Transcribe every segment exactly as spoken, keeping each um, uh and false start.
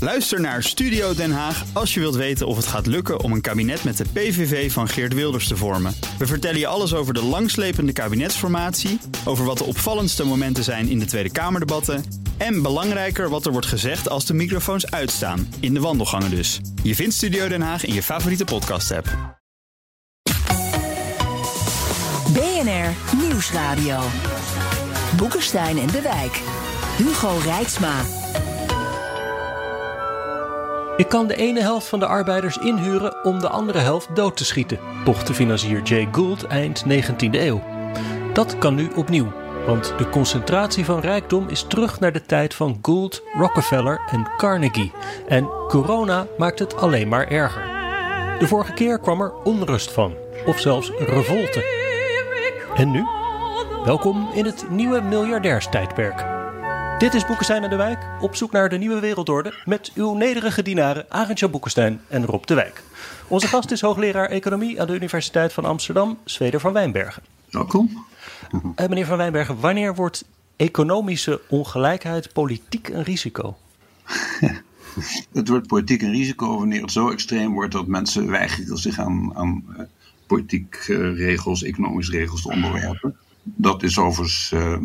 Luister naar Studio Den Haag als je wilt weten of het gaat lukken om een kabinet met de P V V van Geert Wilders te vormen. We vertellen je alles over de langslepende kabinetsformatie, over wat de opvallendste momenten zijn in de Tweede Kamerdebatten en belangrijker wat er wordt gezegd als de microfoons uitstaan, in de wandelgangen dus. Je vindt Studio Den Haag in je favoriete podcast-app. B N R Nieuwsradio. Boekenstein en de Wijk. Hugo Reitsma. Ik kan de ene helft van de arbeiders inhuren om de andere helft dood te schieten, pochte financier Jay Gould eind negentiende eeuw. Dat kan nu opnieuw, want de concentratie van rijkdom is terug naar de tijd van Gould, Rockefeller en Carnegie. En corona maakt het alleen maar erger. De vorige keer kwam er onrust van, of zelfs revolte. En nu? Welkom in het nieuwe miljardairstijdperk. Dit is Boekenstein en de Wijk, op zoek naar de nieuwe wereldorde met uw nederige dienaren Arend-Jan Boekenstein en Rob de Wijk. Onze gast is hoogleraar economie aan de Universiteit van Amsterdam, Zweder van Wijnbergen. Welkom. Uh, meneer Van Wijnbergen, wanneer wordt economische ongelijkheid politiek een risico? Het wordt politiek een risico wanneer het zo extreem wordt dat mensen weigeren zich aan, aan uh, politiek uh, regels, economische regels te onderwerpen. Dat is overigens uh,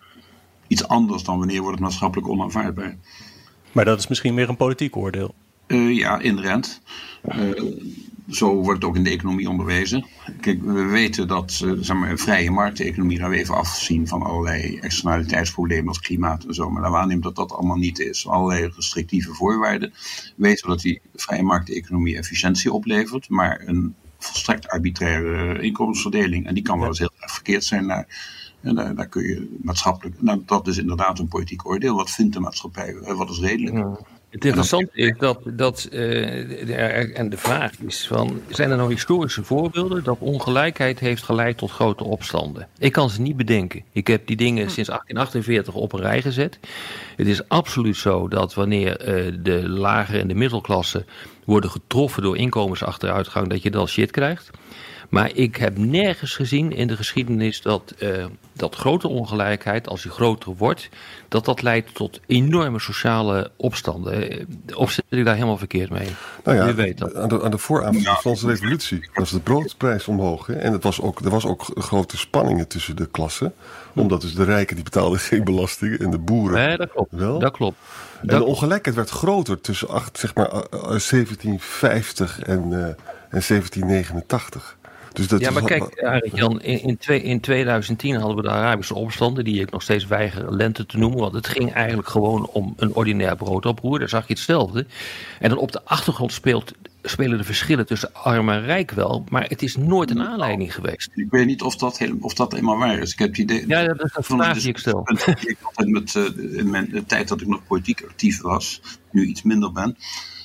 iets anders dan wanneer wordt het maatschappelijk onaanvaardbaar. Maar dat is misschien meer een politiek oordeel. Uh, ja, inherent. Uh, zo wordt het ook in de economie onderwezen. Kijk, we weten dat uh, zeg maar, een vrije markteconomie gaan we even afzien van allerlei externaliteitsproblemen als klimaat en zo. Maar dan aannemen dat dat allemaal niet is. Allerlei restrictieve voorwaarden. We weten dat die vrije markteconomie efficiëntie oplevert, maar een volstrekt arbitraire inkomensverdeling. En die kan wel eens heel erg verkeerd zijn naar. En daar, daar kun je maatschappelijk. Nou, dat is inderdaad een politiek oordeel. Wat vindt de maatschappij? Wat is redelijk? Ja. Het interessante is dat, dat uh, de, en de vraag is van, zijn er nou historische voorbeelden dat ongelijkheid heeft geleid tot grote opstanden? Ik kan ze niet bedenken. Ik heb die dingen sinds achttien achtenveertig op een rij gezet. Het is absoluut zo dat wanneer uh, de lagere en de middelklasse worden getroffen door inkomensachteruitgang, dat je dan shit krijgt. Maar ik heb nergens gezien in de geschiedenis dat, uh, dat grote ongelijkheid, als die groter wordt, dat dat leidt tot enorme sociale opstanden. Of zit ik daar helemaal verkeerd mee? Nou ja, U weet dat. Aan de, aan de vooravond van de Franse Revolutie was de broodprijs omhoog. Hè? En het was ook, er was ook grote spanningen tussen de klassen. Omdat dus de rijken die betaalden geen belasting en de boeren Nee, dat klopt. wel. Dat klopt. En Dat de ongelijkheid werd groter tussen acht, zeg maar, zeventien vijftig en, uh, en zeventien negenentachtig. Dus dat ja, is maar wat, kijk, Arend-Jan, in, in, twee, in twintig tien hadden we de Arabische opstanden, die ik nog steeds weiger lente te noemen, want het ging eigenlijk gewoon om een ordinair broodoproer. Daar zag je hetzelfde. En dan op de achtergrond speelt, spelen de verschillen tussen arm en rijk wel, maar het is nooit een aanleiding geweest. Ik weet niet of dat, heel, of dat helemaal waar is. Ik heb het idee. Ja, dat is een vraag die ik stel. Ik altijd met, uh, in mijn de tijd dat ik nog politiek actief was, nu iets minder ben.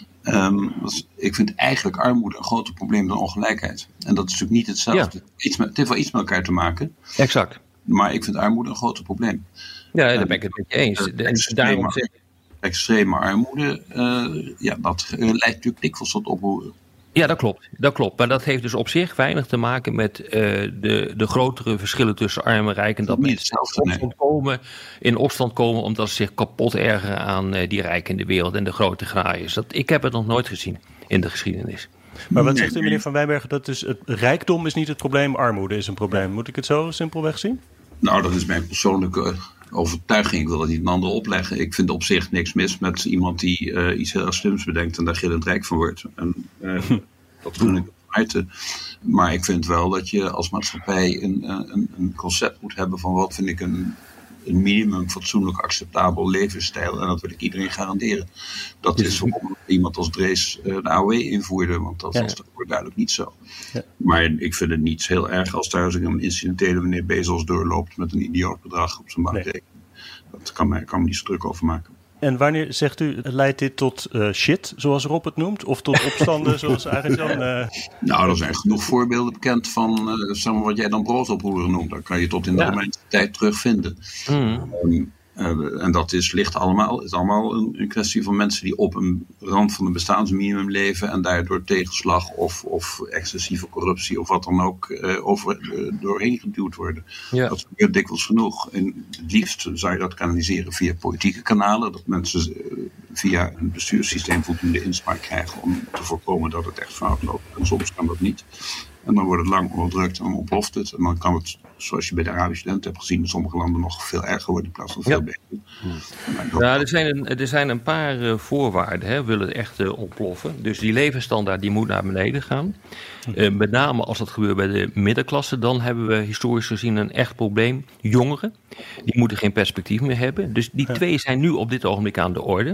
Um, was, ik vind eigenlijk armoede een groter probleem dan ongelijkheid. En dat is natuurlijk niet hetzelfde. Ja. Iets met, het heeft wel iets met elkaar te maken. Exact. Maar ik vind armoede een groter probleem. Ja, daar ben ik het met je eens. Uh, extreme, daarom zeg... extreme armoede, uh, ja, dat uh, leidt natuurlijk dikwijls tot oproeren. Ja, dat klopt. Dat klopt. Maar dat heeft dus op zich weinig te maken met uh, de, de grotere verschillen tussen arm en rijk. En dat mensen in opstand, komen, in opstand komen omdat ze zich kapot ergeren aan uh, die rijken in de wereld en de grote graaiers. Dat, ik heb het nog nooit gezien in de geschiedenis. Maar wat zegt u, meneer Van Wijnbergen? Dat is het rijkdom is niet het probleem, armoede is een probleem. Moet ik het zo simpelweg zien? Nou, dat is mijn persoonlijke overtuiging. Ik wil het niet een ander opleggen. Ik vind op zich niks mis met iemand die uh, iets heel erg slims bedenkt en daar gillend rijk van wordt. En, uh, dat gun ik harte. Maar ik vind wel dat je als maatschappij een, een, een concept moet hebben van wat vind ik een, een minimum fatsoenlijk acceptabel levensstijl. En dat wil ik iedereen garanderen. Dat is waarom iemand als Drees uh, de A O W invoerde, want dat ja. was voor duidelijk niet zo. Ja. Maar ik vind het niet heel erg als thuis een incidentele meneer Bezos doorloopt met een idioot bedrag op zijn bankrekening. Nee. Dat kan mij, kan me niet zo druk over maken. En wanneer, zegt u, leidt dit tot uh, shit, zoals Rob het noemt? Of tot opstanden, zoals Arend-Jan? Uh... Nou, er zijn genoeg voorbeelden bekend van uh, zeg maar wat jij dan broodoproeren noemt. Dat kan je tot in de ja. Romeinse tijd terugvinden. Mm. Um, uh, en dat is, ligt allemaal, is allemaal een, een kwestie van mensen die op een rand van een bestaansminimum leven en daardoor tegenslag of, of excessieve corruptie of wat dan ook uh, over, uh, doorheen geduwd worden. Ja. Dat gebeurt dikwijls genoeg. En het liefst zou je dat kanaliseren via politieke kanalen, dat mensen uh, via een bestuurssysteem voldoende inspraak krijgen om te voorkomen dat het echt fout loopt. En soms kan dat niet. En dan wordt het lang onderdrukt en dan ontploft het. En dan kan het, zoals je bij de Arabische studenten hebt gezien, in sommige landen nog veel erger worden in plaats van veel Ja. beter. Hmm. Ja, er zijn een, er zijn een paar uh, voorwaarden. Hè. We willen het echt uh, ontploffen. Dus die levensstandaard die moet naar beneden gaan. Uh, met name als dat gebeurt bij de middenklasse, dan hebben we historisch gezien een echt probleem. Jongeren, die moeten geen perspectief meer hebben. Dus die twee zijn nu op dit ogenblik aan de orde.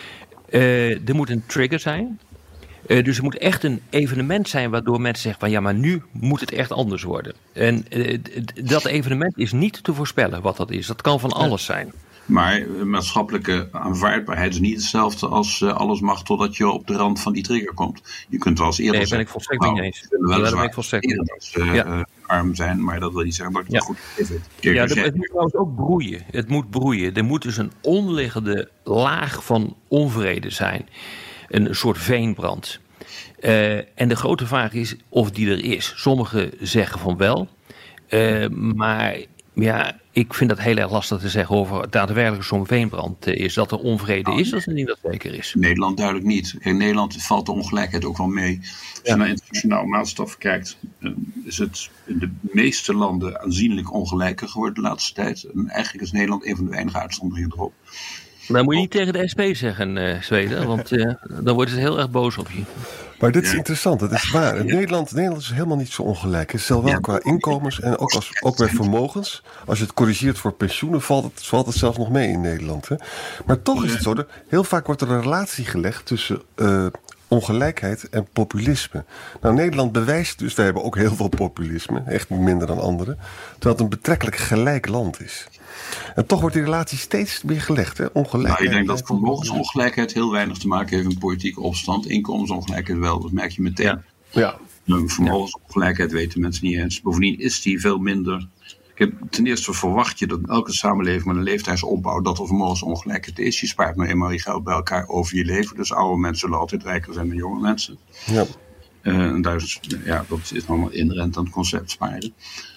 Uh, er moet een trigger zijn. Uh, dus er moet echt een evenement zijn waardoor mensen zeggen van ja, maar nu moet het echt anders worden. En uh, d- dat evenement is niet te voorspellen wat dat is. Dat kan van alles zijn. Maar maatschappelijke aanvaardbaarheid is niet hetzelfde als uh, alles mag totdat je op de rand van die trigger komt. Je kunt wel eens eerder nee, zeggen, ben ik volstrekt niet nou, eens. we willen Ja, weliswaar daar ben ik volstrekt eerder niet dat ze ja. uh, arm zijn, maar dat wil niet zeggen dat je Ja. het goed heeft. Kijk, Ja, als de, jij- het moet trouwens ook broeien. Het moet broeien. Er moet dus een onderliggende laag van onvrede zijn. Een soort veenbrand. Uh, en de grote vraag is of die er is. Sommigen zeggen van wel. Uh, maar ja, ik vind dat heel erg lastig te zeggen over daadwerkelijk zo'n veenbrand is. Dat er onvrede is, dat het niet dat zeker is. Nederland duidelijk niet. In Nederland valt de ongelijkheid ook wel mee. Als je Ja. naar internationaal maatstaf kijkt, uh, is het in de meeste landen aanzienlijk ongelijker geworden de laatste tijd. En eigenlijk is Nederland een van de weinige uitzonderingen erop. Maar dat moet je niet tegen de S P zeggen, uh, Zweden, want uh, dan worden ze heel erg boos op je. Maar dit is Ja. interessant, dat is waar. In Nederland, Nederland is helemaal niet zo ongelijk. Het is wel Ja. qua inkomens en ook, als, ook bij vermogens. Als je het corrigeert voor pensioenen, valt het, valt het zelfs nog mee in Nederland. Hè? Maar toch is het zo, dat heel vaak wordt er een relatie gelegd tussen uh, ongelijkheid en populisme. Nou, Nederland bewijst dus, wij hebben ook heel veel populisme, echt minder dan anderen, terwijl het een betrekkelijk gelijk land is. En toch wordt die relatie steeds meer gelegd, hè? Ongelijkheid. Nou, ik denk dat vermogensongelijkheid heel weinig te maken heeft met politieke opstand. Inkomensongelijkheid wel, dat merk je meteen. Ja. Ja. Nou, vermogensongelijkheid weten mensen niet eens. Bovendien is die veel minder. Ik heb, ten eerste verwacht je dat in elke samenleving met een leeftijdsopbouw dat er vermogensongelijkheid is. Je spaart nou eenmaal je geld bij elkaar over je leven. Dus oude mensen zullen altijd rijker zijn dan jonge mensen. Ja. Uh, en daar is, ja, dat is allemaal inherent aan het concept sparen.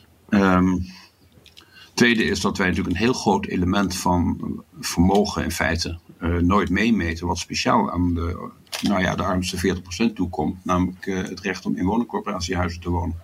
Um, Tweede is dat wij natuurlijk een heel groot element van vermogen in feite uh, nooit meemeten. Wat speciaal aan de, nou ja, de armste veertig procent toekomt. Namelijk uh, het recht om in woningcorporatiehuizen te wonen.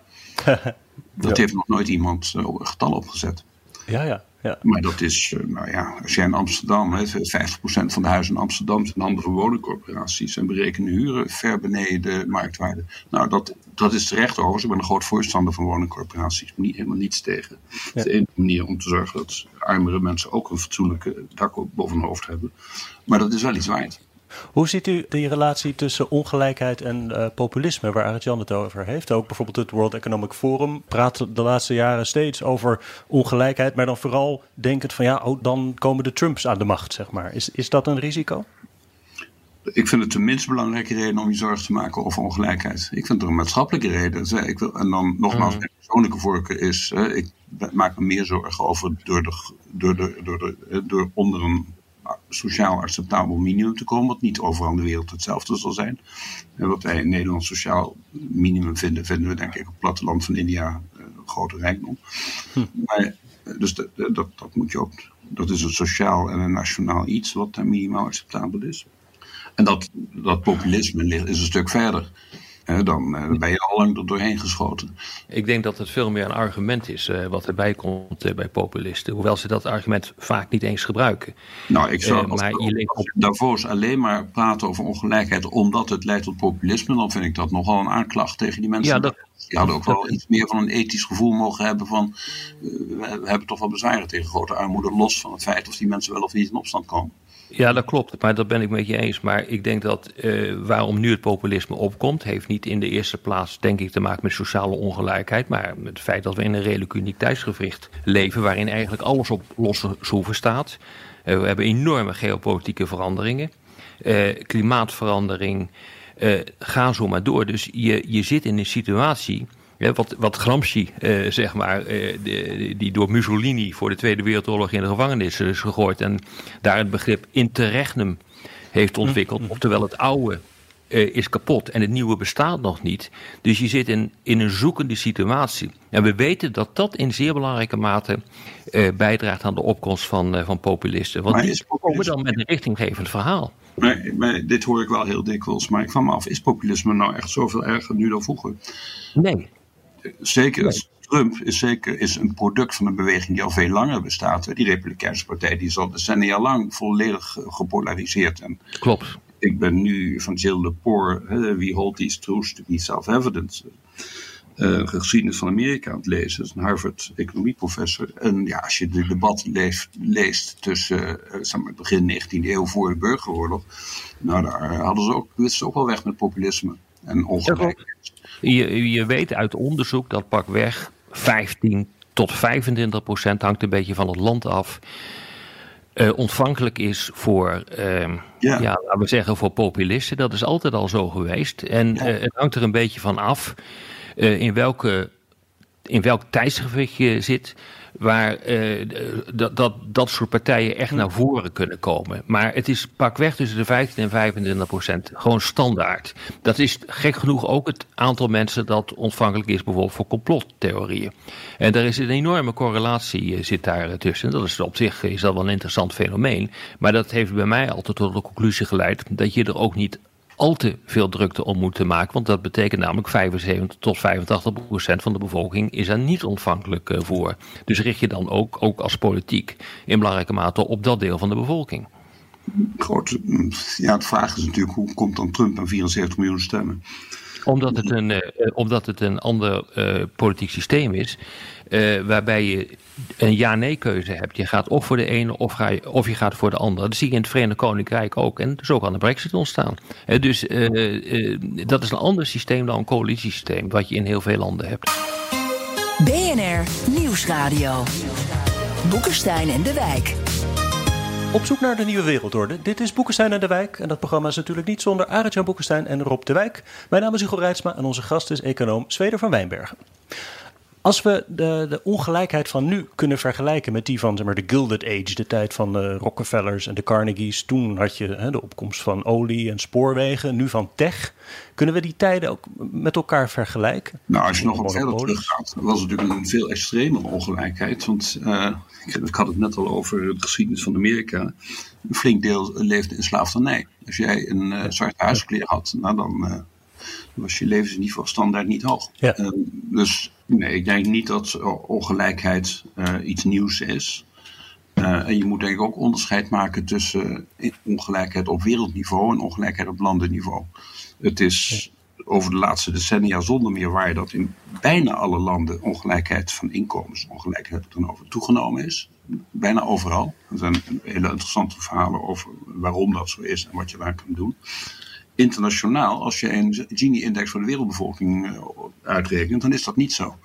Dat Ja. heeft nog nooit iemand uh, een getal opgezet. Ja, ja, ja. Maar dat is, uh, nou ja, als jij in Amsterdam, hè, vijftig procent van de huizen in Amsterdam zijn handen van woningcorporaties en berekenen huren ver beneden de marktwaarde. Nou, dat, dat is terecht overigens. Ik ben een groot voorstander van woningcorporaties. Niet, helemaal niets tegen. Het is de enige manier om te zorgen dat armere mensen ook een fatsoenlijke dak boven hun hoofd hebben. Maar dat is wel iets waard. Hoe ziet u die relatie tussen ongelijkheid en uh, populisme, waar Arend-Jan het over heeft? Ook bijvoorbeeld het World Economic Forum praat de laatste jaren steeds over ongelijkheid, maar dan vooral denkend van ja, oh, dan komen de Trumps aan de macht, zeg maar. Is, is dat een risico? Ik vind het de minst belangrijke reden om je zorgen te maken over ongelijkheid. Ik vind het een maatschappelijke reden. Ik wil, en dan nogmaals, mijn persoonlijke voorkeur is, ik maak me meer zorgen over door, de, door, de, door, de, door onder een sociaal acceptabel minimum te komen, wat niet overal in de wereld hetzelfde zal zijn. En wat wij in Nederland sociaal minimum vinden, vinden we denk ik op het platteland van India een grote rijkdom. Hm. Maar, dus de, de, dat, dat moet je ook, dat is een sociaal en een nationaal iets wat daar minimaal acceptabel is. En dat, dat populisme is een stuk verder. Uh, dan uh, ben je al lang er doorheen geschoten. Ik denk dat het veel meer een argument is uh, wat erbij komt uh, bij populisten. Hoewel ze dat argument vaak niet eens gebruiken. Nou, ik zou uh, als, maar als, je als Davos alleen maar praten over ongelijkheid omdat het leidt tot populisme, dan vind ik dat nogal een aanklacht tegen die mensen. Ja, dat, die hadden ook wel dat, iets meer van een ethisch gevoel mogen hebben van uh, we hebben toch wel bezwaren tegen grote armoede, los van het feit of die mensen wel of niet in opstand komen. Ja, dat klopt, maar dat ben ik met je eens. Maar ik denk dat uh, waarom nu het populisme opkomt, heeft niet in de eerste plaats, denk ik, te maken met sociale ongelijkheid, maar met het feit dat we in een redelijk uniek tijdsgewricht leven, waarin eigenlijk alles op losse schroeven staat. Uh, we hebben enorme geopolitieke veranderingen, uh, klimaatverandering, uh, ga zo maar door. Dus je, je zit in een situatie. Ja, wat, wat Gramsci, eh, zeg maar, eh, de, die door Mussolini voor de Tweede Wereldoorlog in de gevangenis is gegooid en daar het begrip interregnum heeft ontwikkeld. Mm-hmm. Oftewel het oude eh, is kapot en het nieuwe bestaat nog niet. Dus je zit in, in een zoekende situatie. En we weten dat dat in zeer belangrijke mate eh, bijdraagt aan de opkomst van, uh, van populisten. Want die komen dan met een richtinggevend verhaal. Maar, maar dit hoor ik wel heel dikwijls. Maar ik vraag me af, is populisme nou echt zoveel erger nu dan vroeger? Nee. Zeker. Nee. Trump is zeker is een product van een beweging die al veel langer bestaat. Die Republikeinse Partij die is al decennia lang volledig gepolariseerd. En Klopt. ik ben nu van Jill Lepore, We Hold These Truths to be Self-Evident, uh, geschiedenis van Amerika aan het lezen. Dat is een Harvard-economieprofessor. En ja, als je de debat leest, leest tussen uh, zeg maar, begin negentiende eeuw voor de burgeroorlog, nou daar hadden ze ook, wisten ze ook wel weg met populisme en ongelijkheid. Je, je weet uit onderzoek dat pakweg vijftien tot vijfentwintig procent, hangt een beetje van het land af, uh, ontvankelijk is voor, uh, ja. ja, laten we zeggen, voor populisten. Dat is altijd al zo geweest. En ja. uh, het hangt er een beetje van af uh, in, welke, in welk tijdsgewicht je zit, waar uh, dat, dat, dat soort partijen echt naar voren kunnen komen. Maar het is pakweg tussen de vijftien en vijfentwintig procent. Gewoon standaard. Dat is gek genoeg ook het aantal mensen dat ontvankelijk is bijvoorbeeld voor complottheorieën. En daar is een enorme correlatie zit daar tussen. Dat is op zich is dat wel een interessant fenomeen. Maar dat heeft bij mij altijd tot de conclusie geleid dat je er ook niet al te veel drukte om moeten maken. Want dat betekent namelijk vijfenzeventig tot vijfentachtig procent van de bevolking is daar niet ontvankelijk voor. Dus richt je dan ook, ook als politiek in belangrijke mate op dat deel van de bevolking. Goed, ja, de vraag is natuurlijk hoe komt dan Trump aan vierenzeventig miljoen stemmen? Omdat het een, uh, omdat het een ander uh, politiek systeem is, uh, waarbij je een ja-nee keuze hebt. Je gaat of voor de ene of, ga je, of je gaat voor de andere. Dat zie je in het Verenigd Koninkrijk ook. En zo kan de Brexit ontstaan. Uh, dus uh, uh, dat is een ander systeem dan een coalitiesysteem, wat je in heel veel landen hebt. B N R Nieuwsradio. Boekenstein en de Wijk. Op zoek naar de nieuwe wereldorde. Dit is Boekenstein en de Wijk. En dat programma is natuurlijk niet zonder Arend-Jan Boekenstein en Rob de Wijk. Mijn naam is Hugo Reitsma en onze gast is econoom Zweder van Wijnbergen. Als we de, de ongelijkheid van nu kunnen vergelijken met die van zeg maar, de Gilded Age, de tijd van de Rockefellers en de Carnegies. Toen had je hè, de opkomst van olie en spoorwegen, nu van tech. Kunnen we die tijden ook met elkaar vergelijken? Nou, als je nog wat verder teruggaat, was het natuurlijk een veel extremere ongelijkheid. Want uh, ik had het net al over de geschiedenis van Amerika. Een flink deel leefde in slavernij. Als jij een uh, zwarte huiskleer had, nou dan uh, was je levensniveau standaard niet hoog. Ja. Uh, dus nee, ik denk niet dat ongelijkheid uh, iets nieuws is. Uh, en je moet denk ik ook onderscheid maken tussen ongelijkheid op wereldniveau en ongelijkheid op landenniveau. Het is over de laatste decennia zonder meer waar dat in bijna alle landen ongelijkheid van inkomens, ongelijkheid dan over toegenomen is. Bijna overal. Er zijn hele interessante verhalen over waarom dat zo is en wat je daar kan doen. Internationaal, als je een Gini-index voor de wereldbevolking uitrekent, dan is dat niet zo.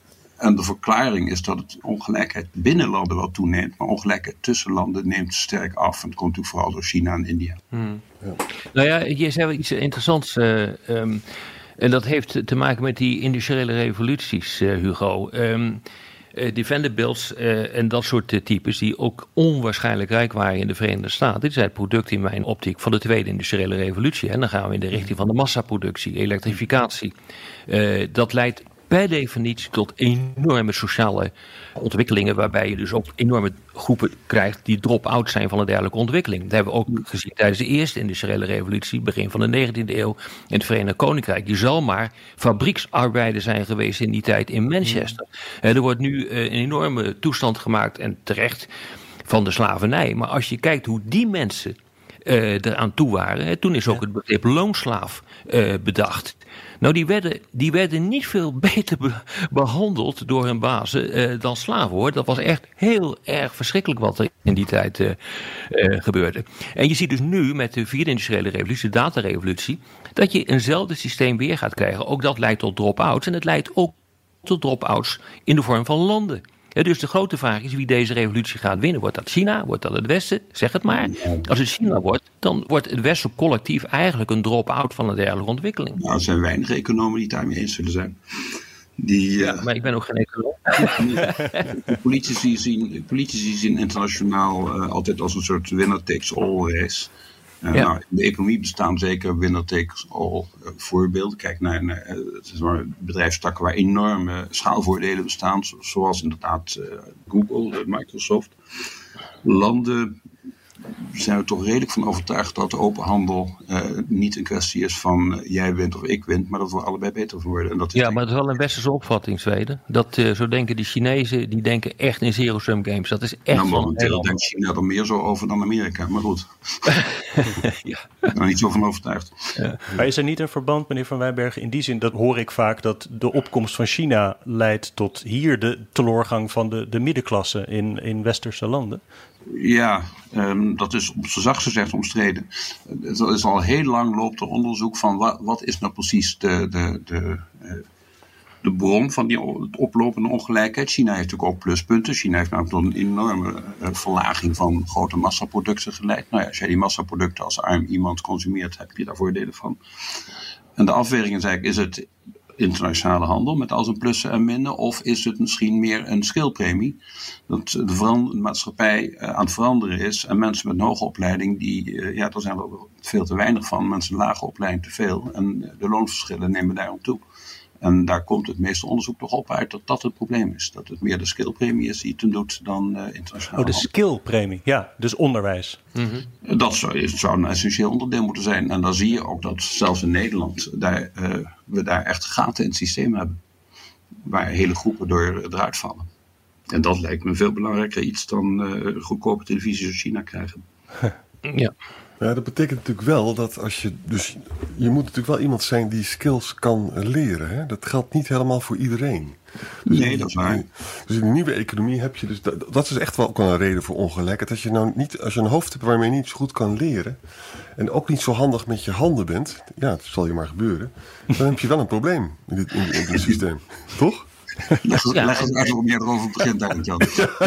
En de verklaring is dat het ongelijkheid binnen landen wel toeneemt, maar ongelijkheid tussen landen neemt sterk af. En dat komt natuurlijk vooral door China en India. Hmm. Ja. Nou ja, je zei wel iets interessants. Uh, um, en dat heeft te maken met die industriële revoluties, uh, Hugo. Um, uh, die Vanderbilts uh, en dat soort uh, types die ook onwaarschijnlijk rijk waren in de Verenigde Staten. Dit is het product in mijn optiek van de tweede industriële revolutie. En dan gaan we in de richting van de massaproductie, elektrificatie. Uh, dat leidt per definitie tot enorme sociale ontwikkelingen, waarbij je dus ook enorme groepen krijgt die drop-out zijn van een dergelijke ontwikkeling. Dat hebben we ook gezien tijdens de eerste industriële revolutie, begin van de negentiende eeuw in het Verenigd Koninkrijk. Je zal maar fabrieksarbeider zijn geweest in die tijd in Manchester. Er wordt nu een enorme toestand gemaakt, en terecht, van de slavernij. Maar als je kijkt hoe die mensen uh, eraan toe waren, hè, toen is ook het begrip loonslaaf uh, bedacht. Nou, die werden, die werden niet veel beter be- behandeld door hun bazen uh, dan slaven, hoor. Dat was echt heel erg verschrikkelijk wat er in die tijd uh, uh, gebeurde. En je ziet dus nu met de vierde industriële revolutie, de datarevolutie, dat je eenzelfde systeem weer gaat krijgen. Ook dat leidt tot drop-outs en het leidt ook tot drop-outs in de vorm van landen. Ja, dus de grote vraag is wie deze revolutie gaat winnen. Wordt dat China? Wordt dat het Westen? Zeg het maar. Als het China wordt, dan wordt het Westen collectief eigenlijk een drop-out van een dergelijke ontwikkeling. Nou, er zijn weinig economen die het daarmee eens zullen zijn. Die, ja, uh, maar ik ben ook geen econoom. De politici zien, politici zien internationaal uh, altijd als een soort winner-takes-all race. Uh, ja. Nou, in de economie bestaan zeker winner-takes-all uh, voorbeelden. Kijk naar, naar uh, het is maar bedrijfstakken waar enorme schaalvoordelen bestaan, zoals inderdaad uh, Google, uh, Microsoft. Landen zijn we toch redelijk van overtuigd dat de open handel uh, niet een kwestie is van uh, jij wint of ik wint, maar dat we allebei beter van worden. En dat is ja, maar het is wel een westerse opvatting, Zweden. Dat uh, zo denken die Chinezen, die denken echt in zero-sum games. Dat is echt nou, van momenteel denkt China er meer zo over dan Amerika, maar goed. ja. Ik ben er niet zo van overtuigd. Ja. Maar is er niet een verband, meneer Van Wijnbergen, in die zin, dat hoor ik vaak, dat de opkomst van China leidt tot hier de teloorgang van de, de middenklasse in, in westerse landen? Ja, um, dat is op z'n zachtst gezegd omstreden. Het is al heel lang loopt er onderzoek van wat, wat is nou precies de, de, de, de bron van die oplopende ongelijkheid. China heeft natuurlijk ook pluspunten. China heeft namelijk tot een enorme verlaging van grote massaproducten geleid. Nou ja, als jij die massaproducten als arm iemand consumeert, heb je daar voordelen van. En de afweging is eigenlijk, is het internationale handel met al zijn plussen en minnen, of is het misschien meer een skillpremie, dat de veran- maatschappij uh, aan het veranderen is en mensen met een hoge opleiding, die, uh, ja, er zijn er veel te weinig van, mensen met lage opleiding te veel en de loonverschillen nemen daarom toe. En daar komt het meeste onderzoek toch op uit dat dat het probleem is. Dat het meer de skillpremie is die het hem doet dan uh, internationaal. Oh, de skillpremie, ja, dus onderwijs. Mm-hmm. Dat zou, zou een essentieel onderdeel moeten zijn. En dan zie je ook dat zelfs in Nederland daar, uh, we daar echt gaten in het systeem hebben. Waar hele groepen door eruit vallen. En dat lijkt me veel belangrijker iets dan uh, goedkope televisies uit China krijgen. Ja. Ja, dat betekent natuurlijk wel dat als je... Dus je moet natuurlijk wel iemand zijn die skills kan leren. Hè? Dat geldt niet helemaal voor iedereen. Dus nee, in, dat is waar. Dus in de nieuwe economie heb je dus... Dat, dat is echt wel ook wel een reden voor ongelijkheid. Als je nou niet, als je een hoofd hebt waarmee je niet zo goed kan leren... en ook niet zo handig met je handen bent... Ja, dat zal je maar gebeuren. Dan heb je wel een probleem in dit, in, in dit systeem. Toch? Leg, ja, leg eens uit waarom jij erover begint, denk ik, Jan.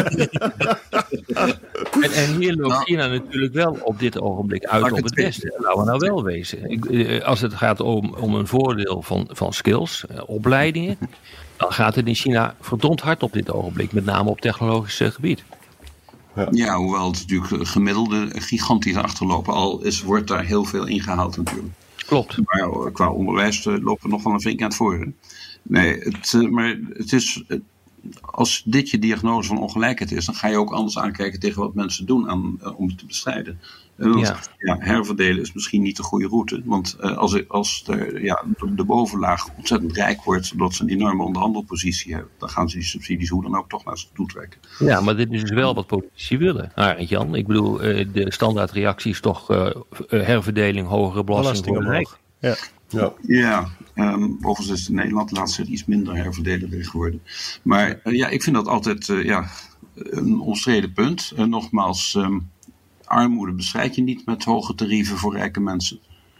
En, en hier loopt nou, China natuurlijk wel op dit ogenblik uit op het, het Westen. Laten we nou wel wezen. Ik, als het gaat om, om een voordeel van, van skills, uh, opleidingen, dan gaat het in China verdomd hard op dit ogenblik. Met name op technologisch uh, gebied. Ja. ja, hoewel het natuurlijk gemiddelde gigantisch achterlopen. Al is, wordt daar heel veel ingehaald natuurlijk. Klopt. Maar qua onderwijs uh, lopen we nog wel een flink aan het voren. Nee, het, uh, maar het is... Uh, als dit je diagnose van ongelijkheid is, dan ga je ook anders aankijken tegen wat mensen doen aan, uh, om het te bestrijden. En ja. Ja, herverdelen is misschien niet de goede route. Want uh, als, als de, ja, de, de bovenlaag ontzettend rijk wordt, zodat ze een enorme onderhandelpositie hebben, dan gaan ze die subsidies hoe dan ook toch naar ze toe trekken. Ja, maar dit is dus wel wat politici willen, Arend Jan. Ik bedoel, uh, de standaardreactie is toch uh, herverdeling, hogere belasting voor de rijk. Ja. Ja, ja um, overigens is in Nederland laatst het iets minder herverdelen geworden. Maar uh, ja, ik vind dat altijd uh, ja, een omstreden punt. Uh, nogmaals, um, armoede bestrijd je niet met hoge tarieven voor rijke mensen.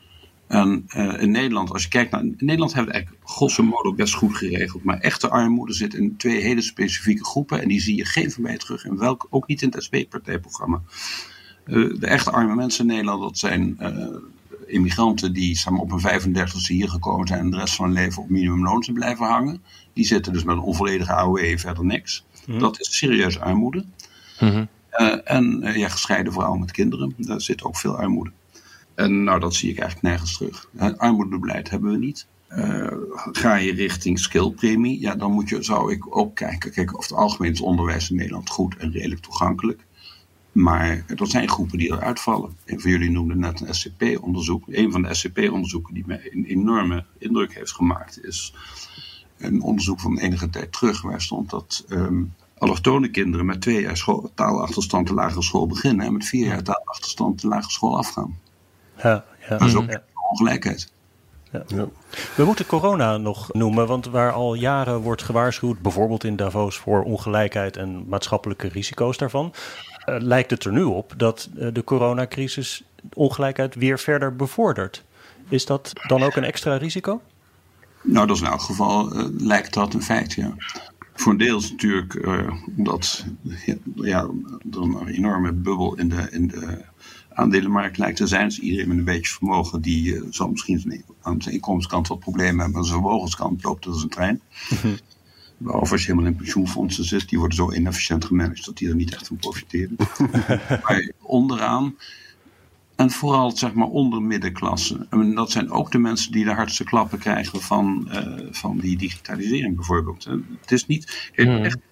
En uh, in Nederland, als je kijkt naar... In Nederland hebben we het eigenlijk grosso modo best goed geregeld. Maar echte armoede zit in twee hele specifieke groepen. En die zie je geen van mij terug. En welk, ook niet in het S P-partijprogramma. Uh, de echte arme mensen in Nederland, dat zijn... Uh, immigranten die zeg maar, op hun vijfendertigste hier gekomen zijn en de rest van hun leven op minimumloon te blijven hangen. Die zitten dus met een onvolledige A O W, verder niks. Mm. Dat is serieuze armoede. Mm-hmm. Uh, en uh, ja, gescheiden vrouwen met kinderen. Daar zit ook veel armoede. En nou, dat zie ik eigenlijk nergens terug. Uh, armoedebeleid hebben we niet. Uh, ga je richting skillpremie, ja, dan moet je, zou ik ook kijken. Kijk, over het algemeen is onderwijs in Nederland goed en redelijk toegankelijk. Maar er zijn groepen die eruit vallen. Een van jullie noemde net een S C P-onderzoek. Een van de S C P-onderzoeken die mij een enorme indruk heeft gemaakt, is een onderzoek van enige tijd terug, waar stond dat um, allochtone kinderen met twee jaar school, taalachterstand de lagere school beginnen en met vier jaar taalachterstand de lagere school afgaan. Ja, ja. Dat is ook ja. ongelijkheid. Ja. Ja. We moeten corona nog noemen, want waar al jaren wordt gewaarschuwd, bijvoorbeeld in Davos, voor ongelijkheid en maatschappelijke risico's daarvan, uh, lijkt het er nu op dat uh, de coronacrisis ongelijkheid weer verder bevordert. Is dat dan ook een extra risico? Nou, dat is in elk geval uh, lijkt dat een feit, ja. Voor een deel is natuurlijk uh, omdat ja, er een enorme bubbel in de, in de aandelenmarkt lijkt te zijn. Dus iedereen met een beetje vermogen die uh, zal misschien aan zijn inkomenskant wat problemen hebben, maar aan zijn vermogenskant loopt het als een trein. Mm-hmm. Behalve als je helemaal in pensioenfondsen zit, die worden zo inefficiënt gemanaged dat die er niet echt van profiteren. Maar onderaan, en vooral zeg maar onder middenklasse. En dat zijn ook de mensen die de hardste klappen krijgen van, uh, van die digitalisering bijvoorbeeld. Het is niet, kijk, mm. echt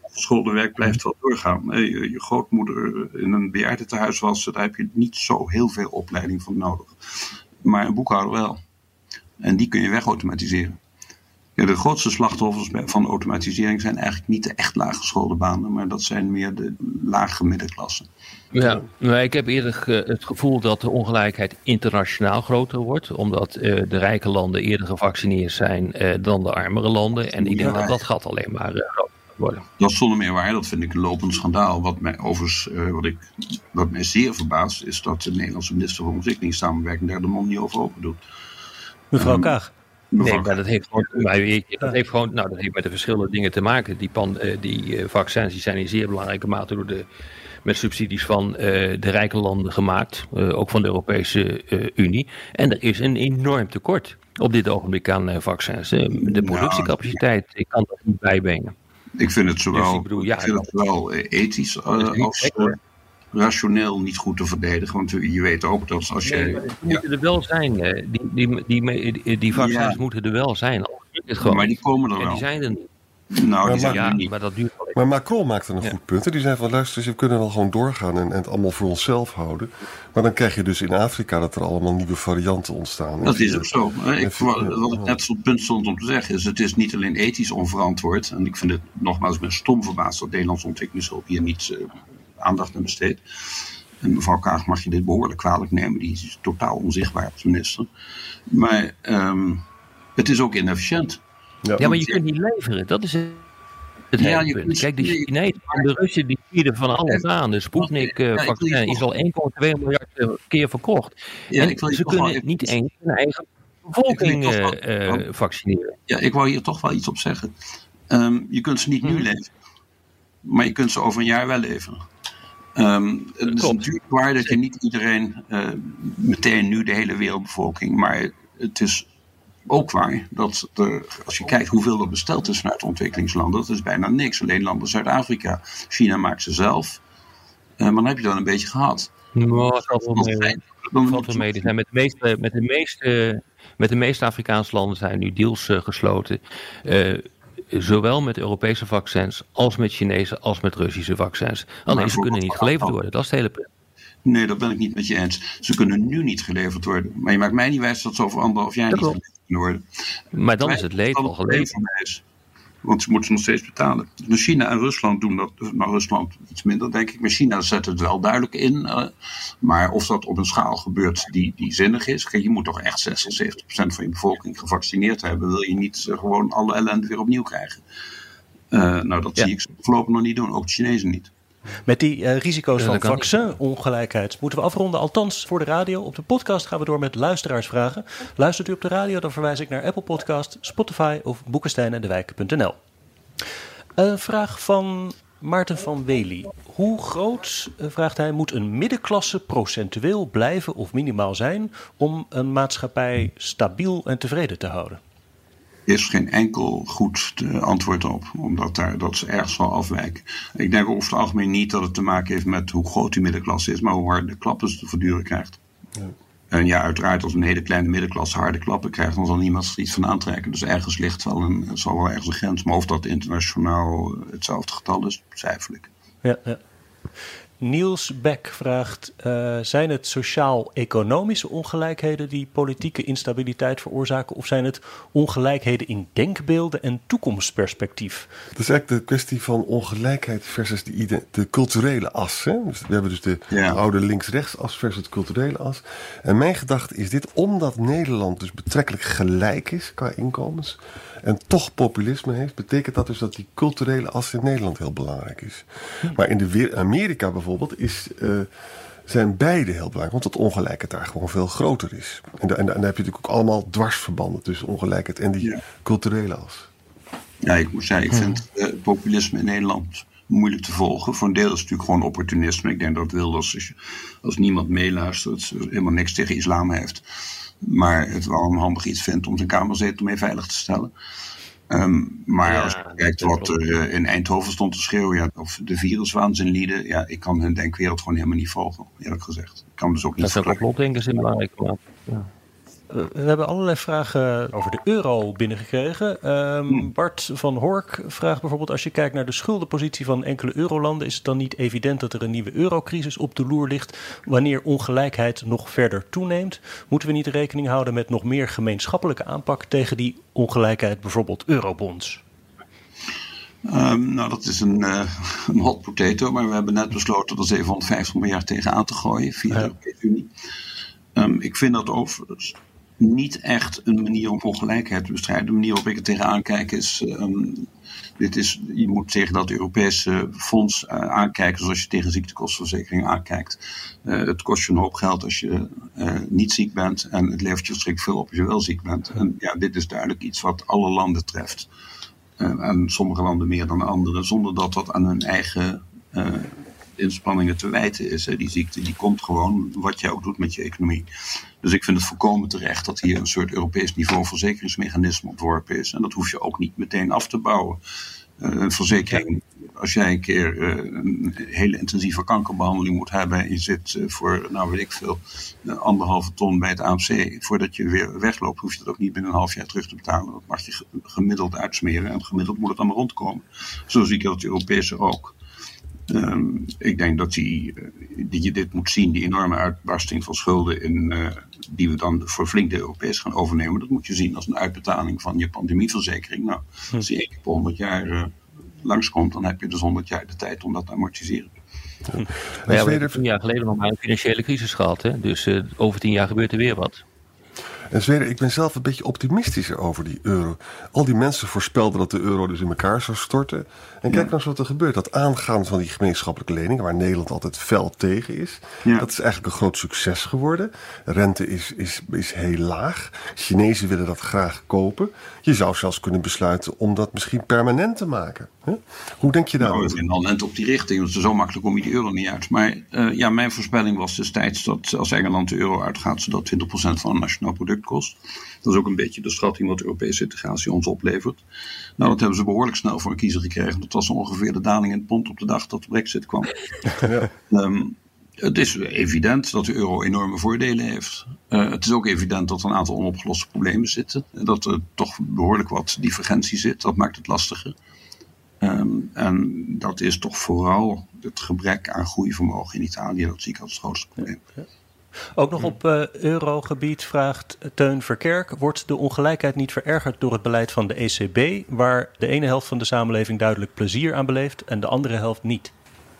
laaggeschoolde werk blijft wel doorgaan. Je, je grootmoeder in een bejaardentehuis was, daar heb je niet zo heel veel opleiding voor nodig. Maar een boekhouder wel. En die kun je wegautomatiseren. Ja, de grootste slachtoffers van automatisering zijn eigenlijk niet de echt laaggeschoolde banen, maar dat zijn meer de lage middenklasse. Ja, maar ik heb eerder het gevoel dat de ongelijkheid internationaal groter wordt, omdat uh, de rijke landen eerder gevaccineerd zijn uh, dan de armere landen. En ik denk ja, dat dat gaat alleen maar uh, groter worden. Dat is zonder meer waar. Dat vind ik een lopend schandaal. Wat mij overigens, uh, wat, ik, wat mij zeer verbaast, is dat de Nederlandse minister van Ontwikkelingssamenwerking daar de mond niet over open doet. Mevrouw Um, Kaag. Nee, maar dat heeft gewoon, maar dat heeft gewoon, nou, dat heeft met de verschillende dingen te maken. Die, pan, die vaccins die zijn in zeer belangrijke mate door de, met subsidies van uh, de rijke landen gemaakt, uh, ook van de Europese uh, Unie. En er is een enorm tekort op dit ogenblik aan uh, vaccins. Uh, de productiecapaciteit, ik kan dat niet bijbenen. Ik vind het zowel, dus ik bedoel, ja, ik vind het zowel ethisch uh, als uh, rationeel niet goed te verdedigen. Want je weet ook dat als je... Nee, maar die moeten ja. er wel zijn. Die, die, die, die, die vaccins ja. moeten er wel zijn. Het gewoon. Maar die komen er en wel. die zijn er niet. Nou, die maar, zijn ja, er niet. Maar dat duurt wel even. Maar Macron maakte een ja. goed punt. Die zei van luister, we kunnen wel gewoon doorgaan en, en het allemaal voor onszelf houden. Maar dan krijg je dus in Afrika dat er allemaal nieuwe varianten ontstaan. Dat is ook zo. Ik, wat ik net op het punt stond om te zeggen is, het is niet alleen ethisch onverantwoord. En ik vind het nogmaals, ik ben stom verbaasd dat Nederlandse ontwikkelingshulp hier niet uh, aandacht aan besteedt. En mevrouw Kaag mag je dit behoorlijk kwalijk nemen. Die is totaal onzichtbaar als minister. Maar um, het is ook inefficiënt. Ja, ja, maar je kunt niet leveren. Dat is het hele ja, punt. Kunt, Kijk, die Chinezen en de Russen die bieden van alles aan. De Sputnik-vaccin uh, ja, is al één komma twee miljard keer verkocht. Ja, en ze kunnen even... niet eens hun eigen bevolking uh, wel, uh, vaccineren. Ja, ik wou hier toch wel iets op zeggen. Um, je kunt ze niet hmm. nu leveren. Maar je kunt ze over een jaar wel leveren. Um, het is natuurlijk waar dat je niet iedereen uh, meteen nu de hele wereldbevolking, maar het is ook waar dat er, als je kijkt hoeveel er besteld is vanuit ontwikkelingslanden, dat is bijna niks. Alleen landen Zuid-Afrika. China maakt ze zelf. Uh, maar dan heb je dan een beetje gehad. Nou, dat valt wel mee. Dat valt wel mee. Met de meeste, met de meeste, met de meeste Afrikaanse landen zijn nu deals uh, gesloten. Uh, Zowel met Europese vaccins als met Chinese als met Russische vaccins. Alleen ze kunnen niet geleverd worden, dat is het hele punt. Nee, dat ben ik niet met je eens. Ze kunnen nu niet geleverd worden. Maar je maakt mij niet wijs dat ze over anderhalf jaar niet geleverd kunnen worden. Maar dan is het leed al geleverd. Want ze moeten ze nog steeds betalen. Dus China en Rusland doen dat. Nou, Rusland iets minder, denk ik. Maar China zet het wel duidelijk in. Uh, maar of dat op een schaal gebeurt die, die zinnig is. Kijk, je moet toch echt zestig, zeventig procent van je bevolking gevaccineerd hebben. Wil je niet uh, gewoon alle ellende weer opnieuw krijgen. Uh, nou, dat ja. zie ik ze voorlopig nog niet doen. Ook de Chinezen niet. Met die uh, risico's van vaccinongelijkheid moeten we afronden. Althans voor de radio. Op de podcast gaan we door met luisteraarsvragen. Luistert u op de radio, dan verwijs ik naar Apple Podcast, Spotify of boekenstein en de wijk punt n l. Een vraag van Maarten van Wely. Hoe groot, vraagt hij, moet een middenklasse procentueel blijven of minimaal zijn om een maatschappij stabiel en tevreden te houden? Er is geen enkel goed antwoord op, omdat daar, dat ze erg zal afwijken. Ik denk over het algemeen niet dat het te maken heeft met hoe groot die middenklasse is, maar hoe hard de klappen ze te verduren krijgt. Ja. En ja, uiteraard als een hele kleine middenklasse harde klappen krijgt, dan zal niemand er iets van aantrekken. Dus ergens ligt wel een, zal wel ergens een grens. Maar of dat internationaal hetzelfde getal is, betwijfel ik. Ja, ja. Niels Beck vraagt, uh, zijn het sociaal-economische ongelijkheden die politieke instabiliteit veroorzaken, of zijn het ongelijkheden in denkbeelden en toekomstperspectief? Dat is eigenlijk de kwestie van ongelijkheid versus de, de culturele as. Hè? Dus we hebben dus de ja. oude links-rechts as versus de culturele as. En mijn gedachte is dit, omdat Nederland dus betrekkelijk gelijk is qua inkomens en toch populisme heeft, betekent dat dus dat die culturele as in Nederland heel belangrijk is. Hm. Maar in de Amerika bijvoorbeeld is, uh, zijn beide heel belangrijk, want dat ongelijkheid daar gewoon veel groter is. En, da- en, da- en dan heb je natuurlijk ook allemaal dwarsverbanden tussen ongelijkheid en die ja. culturele as. Ja, ik moet zeggen, ik vind uh, populisme in Nederland moeilijk te volgen. Voor een deel is het natuurlijk gewoon opportunisme. Ik denk dat Wilders, als, als niemand meeluistert, helemaal niks tegen islam heeft. Maar het wel een handig iets vindt om zijn kamerzetel mee veilig te stellen. Um, maar ja, als je kijkt wat er uh, in Eindhoven stond te schreeuwen, ja, of de viruswaanzinlieden, ja, ik kan hun denkwereld gewoon helemaal niet volgen, eerlijk gezegd. Ik kan dus ook niet dat is ook complotdenkers in belangrijk gemaakt. Ja. We hebben allerlei vragen over de euro binnengekregen. Um, Bart van Hork vraagt bijvoorbeeld, als je kijkt naar de schuldenpositie van enkele eurolanden, is het dan niet evident dat er een nieuwe eurocrisis op de loer ligt wanneer ongelijkheid nog verder toeneemt? Moeten we niet rekening houden met nog meer gemeenschappelijke aanpak tegen die ongelijkheid, bijvoorbeeld eurobonds? Um, nou, dat is een, uh, een hot potato, maar we hebben net besloten er zevenhonderdvijftig miljard tegen aan te gooien via de Europese Unie. Um, ik vind dat overigens niet echt een manier om ongelijkheid te bestrijden. De manier waarop ik er tegenaan kijk is, um, dit is, je moet tegen dat Europese fonds uh, aankijken zoals je tegen ziektekostenverzekering aankijkt. Uh, het kost je een hoop geld als je uh, niet ziek bent en het levert je strikt veel op als je wel ziek bent. En ja, dit is duidelijk iets wat alle landen treft. Uh, en sommige landen meer dan andere, zonder dat dat aan hun eigen uh, inspanningen te wijten is. Hè. Die ziekte die komt gewoon wat jij ook doet met je economie. Dus ik vind het volkomen terecht dat hier een soort Europees niveau verzekeringsmechanisme ontworpen is. En dat hoef je ook niet meteen af te bouwen. Uh, een verzekering, als jij een keer uh, een hele intensieve kankerbehandeling moet hebben en je zit uh, voor, nou weet ik veel, uh, anderhalve ton bij het A M C, voordat je weer wegloopt, hoef je dat ook niet binnen een half jaar terug te betalen. Dat mag je gemiddeld uitsmeren en gemiddeld moet het allemaal rondkomen. Zo zie ik dat de Europese ook. Um, ik denk dat die, die je dit moet zien, die enorme uitbarsting van schulden in, uh, die we dan voor flink de Europees gaan overnemen, dat moet je zien als een uitbetaling van je pandemieverzekering. Nou, als die één keer per honderd jaar uh, langskomt, dan heb je dus honderd jaar de tijd om dat te amortiseren. Ja, ja, we hebben tien jaar geleden nog maar een financiële crisis gehad, hè? Dus uh, over tien jaar gebeurt er weer wat. En Zweder, ik ben zelf een beetje optimistischer over die euro. Al die mensen voorspelden dat de euro dus in elkaar zou storten. En kijk nou eens wat er gebeurt. Dat aangaan van die gemeenschappelijke leningen, waar Nederland altijd fel tegen is. Ja. Dat is eigenlijk een groot succes geworden. Rente is, is, is heel laag. Chinezen willen dat graag kopen. Je zou zelfs kunnen besluiten om dat misschien permanent te maken. Huh? Hoe denk je daarover? Nou, we zijn al net op die richting. Want zo makkelijk kom je die euro niet uit. Maar uh, ja, mijn voorspelling was destijds dat als Engeland de euro uitgaat, zodat twintig procent van het nationaal product kost. Dat is ook een beetje de schatting wat de Europese integratie ons oplevert. Nou, dat hebben ze behoorlijk snel voor een kiezer gekregen. Dat was ongeveer de daling in het pond op de dag dat de Brexit kwam. Ja. Um, het is evident dat de euro enorme voordelen heeft. Uh, het is ook evident dat er een aantal onopgeloste problemen zitten. Dat er toch behoorlijk wat divergentie zit. Dat maakt het lastiger. Um, en dat is toch vooral het gebrek aan groeivermogen in Italië. Dat zie ik als het grootste probleem. Ja, ja. Ook nog op uh, eurogebied vraagt Teun Verkerk, wordt de ongelijkheid niet verergerd door het beleid van de E C B, waar de ene helft van de samenleving duidelijk plezier aan beleeft en de andere helft niet?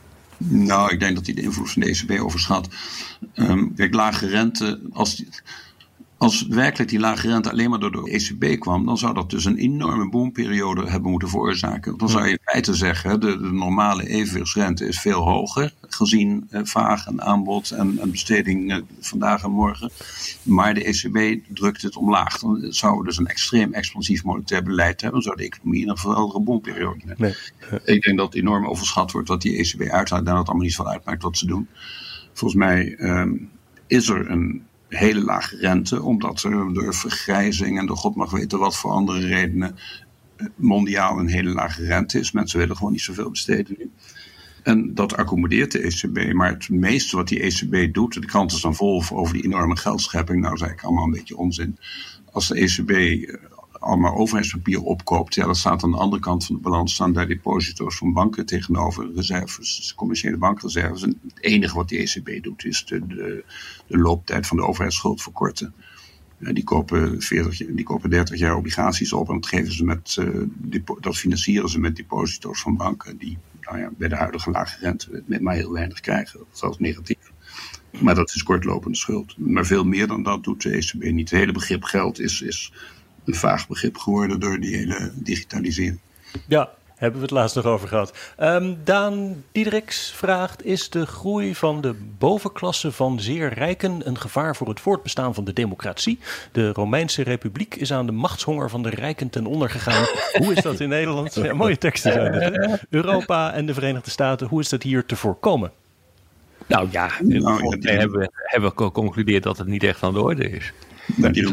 Nou, ik denk dat hij de invloed van de E C B overschat. Um, kijk, lage rente, als die, Als werkelijk die lage rente alleen maar door de E C B kwam, dan zou dat dus een enorme boomperiode hebben moeten veroorzaken. Dan zou je in feite zeggen, de, de normale evenwichtsrente is veel hoger, gezien eh, vraag en aanbod en, en besteding eh, vandaag en morgen. Maar de E C B drukt het omlaag. Dan zouden we dus een extreem expansief monetair beleid hebben. Dan zou de economie in een geweldige boomperiode hebben. Nee. Ik denk dat het enorm overschat wordt wat die E C B uithaalt. En dat het allemaal niet zo uitmaakt wat ze doen. Volgens mij um, is er een hele lage rente, omdat er door vergrijzing en door God mag weten wat voor andere redenen mondiaal een hele lage rente is. Mensen willen gewoon niet zoveel besteden nu. En dat accommodeert de E C B. Maar het meeste wat die E C B doet, de kranten staan vol over die enorme geldschepping. Nou, dat is eigenlijk allemaal een beetje onzin. Als de E C B allemaal overheidspapier opkoopt, ja, dat staat aan de andere kant van de balans, staan daar deposito's van banken tegenover, reserves, commerciële bankreserves. En het enige wat die E C B doet, is de, de, de looptijd van de overheidsschuld verkorten. Ja, die, kopen veertig, die kopen dertig jaar obligaties op en dat, geven ze met, uh, depo, dat financieren ze met deposito's van banken die nou ja, bij de huidige lage rente met maar heel weinig krijgen. Dat is zelfs negatief. Maar dat is kortlopende schuld. Maar veel meer dan dat doet de E C B niet. Het hele begrip geld is, is een vaag begrip geworden door die hele digitalisering. Ja, hebben we het laatst nog over gehad. Um, Daan Diedericks vraagt, is de groei van de bovenklasse van zeer rijken een gevaar voor het voortbestaan van de democratie? De Romeinse Republiek is aan de machtshonger van de rijken ten onder gegaan. Hoe is dat in Nederland? Ja, mooie teksten zijn dit, hè? Europa en de Verenigde Staten, hoe is dat hier te voorkomen? Nou ja, nou, ja die... hebben, we, hebben we geconcludeerd dat het niet echt aan de orde is. Nou, die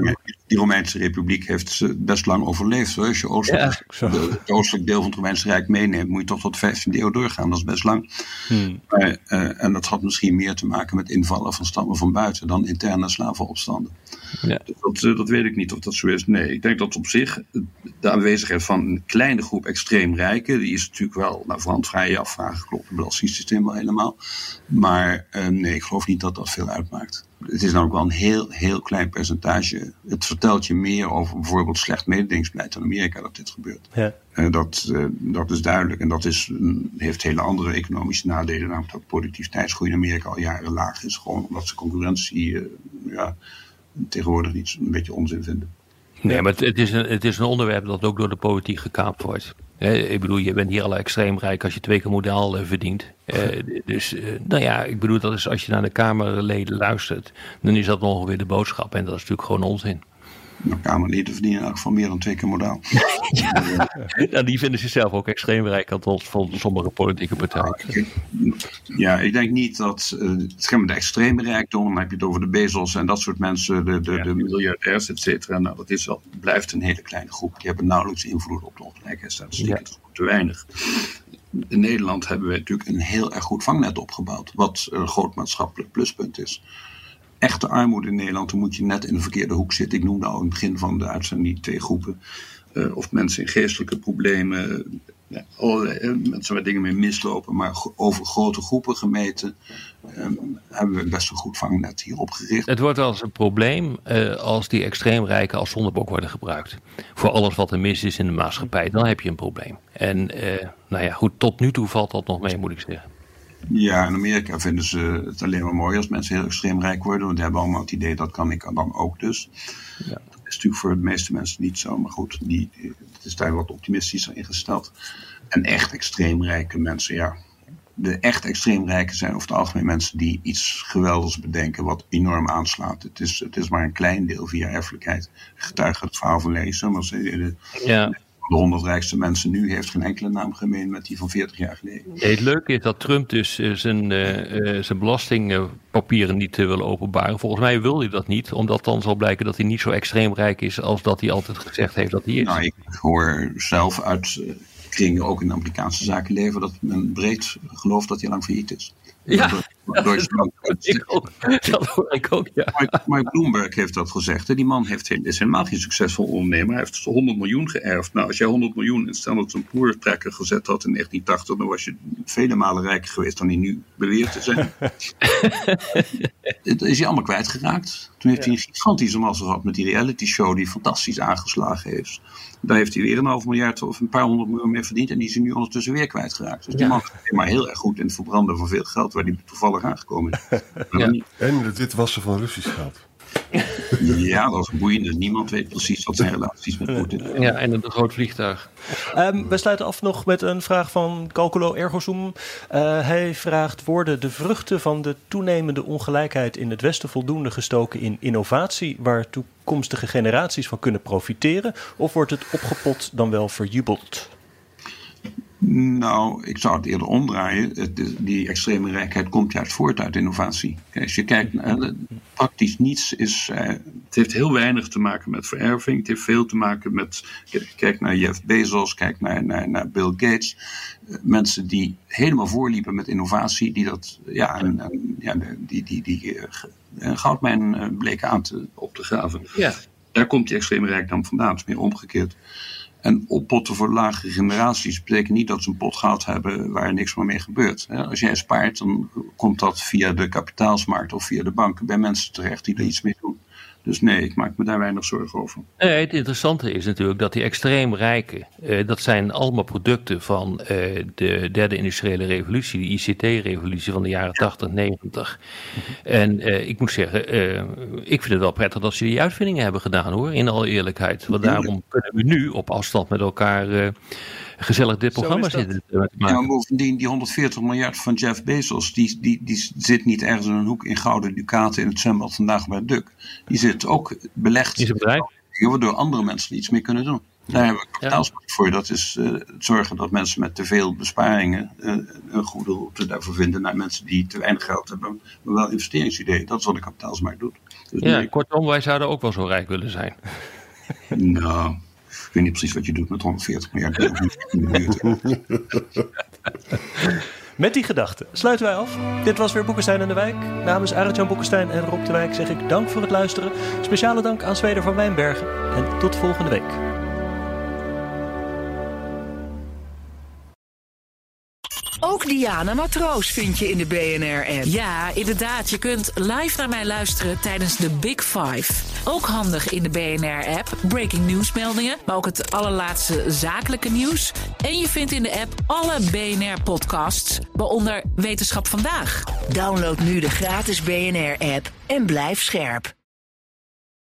Die Romeinse Republiek heeft best lang overleefd. Hoor. Als je oostelijk, ja, de, het oostelijk deel van het Romeinse Rijk meeneemt, moet je toch tot de vijftiende eeuw doorgaan. Dat is best lang. Hmm. Maar, uh, en dat had misschien meer te maken met invallen van stammen van buiten dan interne slavenopstanden. Ja. Dat, uh, dat weet ik niet of dat zo is. Nee, ik denk dat op zich de aanwezigheid van een kleine groep extreem rijken, die is natuurlijk wel, nou, vooral het vrije afvragen, klopt het belastingssysteem wel helemaal. Maar uh, nee, ik geloof niet dat dat veel uitmaakt. Het is namelijk wel een heel, heel klein percentage. Het vertelt je meer over bijvoorbeeld slecht mededingingsbeleid in Amerika dat dit gebeurt. Ja. Uh, dat, uh, dat is duidelijk. En dat is, um, heeft hele andere economische nadelen. Namelijk dat productiviteitsgroei in Amerika al jaren laag is. Gewoon omdat ze concurrentie uh, ja, tegenwoordig iets een beetje onzin vinden. Nee, maar het is, een, het is een onderwerp dat ook door de politiek gekaapt wordt. Eh, ik bedoel, je bent hier al extreem rijk als je twee keer modaal uh, verdient. Eh, dus, uh, nou ja, ik bedoel, dat is als je naar de Kamerleden luistert, dan is dat ongeveer de boodschap. En dat is natuurlijk gewoon onzin. Nou, Kamerleden verdienen in elk geval meer dan twee keer modaal. Ja, nou, die vinden zichzelf ook extreem rijk, althans van sommige politieke partijen. Ja, ik denk niet dat uh, het gaat met de extreme rijkdom, dan heb je het over de Bezos en dat soort mensen, de, de, ja. de miljardairs, et cetera. Nou, dat is al, blijft een hele kleine groep. Die hebben nauwelijks invloed op de ongelijkheidsstatistiek. Ja. Dat is te weinig. In Nederland hebben we natuurlijk een heel erg goed vangnet opgebouwd, wat een groot maatschappelijk pluspunt is. Echte armoede in Nederland, dan moet je net in de verkeerde hoek zitten. Ik noemde al in het begin van de uitzending die twee groepen. Uh, of mensen in geestelijke problemen, uh, allerlei, uh, mensen waar dingen mee mislopen. Maar over grote groepen gemeten um, hebben we best een goed vangnet hierop gericht. Het wordt als een probleem uh, als die extreemrijken als zondebok worden gebruikt. Voor alles wat er mis is in de maatschappij, dan heb je een probleem. En uh, nou ja, goed, tot nu toe valt dat nog mee, moet ik zeggen. Ja, in Amerika vinden ze het alleen maar mooi als mensen heel extreem rijk worden. Want die hebben allemaal het idee, dat kan ik dan ook dus. Ja. Dat is natuurlijk voor de meeste mensen niet zo. Maar goed, die, het is daar wat optimistischer ingesteld. En echt extreem rijke mensen, ja. De echt extreem rijken zijn over het algemeen mensen die iets geweldigs bedenken wat enorm aanslaat. Het is, het is maar een klein deel via erfelijkheid. Getuige het verhaal van lezen. Maar ze, de, ja. De honderd rijkste mensen nu heeft geen enkele naam gemeen met die van veertig jaar geleden. Ja, het leuke is dat Trump dus uh, zijn, uh, zijn belastingpapieren niet uh, wil openbaren. Volgens mij wil hij dat niet, omdat dan zal blijken dat hij niet zo extreem rijk is als dat hij altijd gezegd heeft dat hij is. Nou, ik hoor zelf uit uh, kringen, ook in de Amerikaanse zakenleven, dat men breed gelooft dat hij lang failliet is. Ja, door, door ja dat, dat, ik ook, dat hoor ik ook, ja. Mike, Mike Bloomberg heeft dat gezegd. Hè. Die man heeft, is helemaal geen succesvol ondernemer. Hij heeft honderd miljoen geërfd. Nou, als jij honderd miljoen in stel dat een ploertrekker gezet had in negentien tachtig, dan was je vele malen rijker geweest dan hij nu beweert te zijn. Dat is hij allemaal kwijtgeraakt. Toen heeft ja. hij een gigantische massa gehad met die reality show die fantastisch aangeslagen heeft. Daar heeft hij weer een half miljard of een paar honderd miljoen mee verdiend. En die is hij nu ondertussen weer kwijtgeraakt. Dus die ja. man is maar heel erg goed in het verbranden van veel geld waar hij toevallig aangekomen is. Ja. En het witwassen van Russisch geld. Ja, dat is boeiend. Niemand weet precies wat zijn relaties met Poetin. Ja, en een groot vliegtuig. Um, we sluiten af nog met een vraag van Calculo Ergosum. Uh, hij vraagt, worden de vruchten van de toenemende ongelijkheid in het Westen voldoende gestoken in innovatie waar toekomstige generaties van kunnen profiteren? Of wordt het opgepot dan wel verjubeld? Nou, ik zou het eerder omdraaien. Het, die extreme rijkheid komt juist voort uit innovatie. Kijk, als je kijkt naar praktisch niets is. Uh, het heeft heel weinig te maken met vererving. Het heeft veel te maken met. Kijk naar Jeff Bezos, kijk naar, naar, naar Bill Gates. Uh, mensen die helemaal voorliepen met innovatie, die dat. Ja, en, en, ja die, die, die uh, een goudmijn uh, bleken aan te, op te graven. Ja. Daar komt die extreme rijkdom vandaan. Het is meer omgekeerd. En oppotten voor lagere generaties betekent niet dat ze een pot gehad hebben waar niks meer mee gebeurt. Als jij spaart, dan komt dat via de kapitaalsmarkt of via de banken bij mensen terecht die er iets mee doen. Dus nee, ik maak me daar weinig zorgen over. Nee, het interessante is natuurlijk dat die extreem rijken, eh, dat zijn allemaal producten van eh, de derde industriële revolutie, de I C T-revolutie van de jaren tachtig, negentig. En eh, ik moet zeggen, eh, ik vind het wel prettig dat ze die uitvindingen hebben gedaan hoor, in alle eerlijkheid. Want daarom kunnen we nu op afstand met elkaar uh, gezellig dit programma zitten te maken. Ja, maar bovendien, die honderdveertig miljard van Jeff Bezos, die, die, die zit niet ergens in een hoek in gouden ducaten in het zwembad vandaag bij Duk. Die zit ook belegd, in zijn bedrijf, waardoor andere mensen er iets mee kunnen doen. Daar hebben we kapitaalsmarkt voor. Dat is uh, het zorgen dat mensen met te veel besparingen uh, een goede route daarvoor vinden naar mensen die te weinig geld hebben, maar wel investeringsideeën. Dat is wat de kapitaalsmarkt doet. Dus ja, nee, kortom, wij zouden ook wel zo rijk willen zijn. Nou, ik weet niet precies wat je doet met honderdveertig miljard in de buurt. Met die gedachten sluiten wij af. Dit was weer Boekenstein en de Wijk. Namens Arend-Jan Boekenstein en Rob de Wijk zeg ik dank voor het luisteren. Speciale dank aan Zweder van Wijnbergen. En tot volgende week. Ook Diana Matroos vind je in de B N R-app. Ja, inderdaad. Je kunt live naar mij luisteren tijdens de Big Five. Ook handig in de B N R-app. Breaking nieuwsmeldingen, maar ook het allerlaatste zakelijke nieuws. En je vindt in de app alle B N R-podcasts, waaronder Wetenschap Vandaag. Download nu de gratis B N R-app en blijf scherp.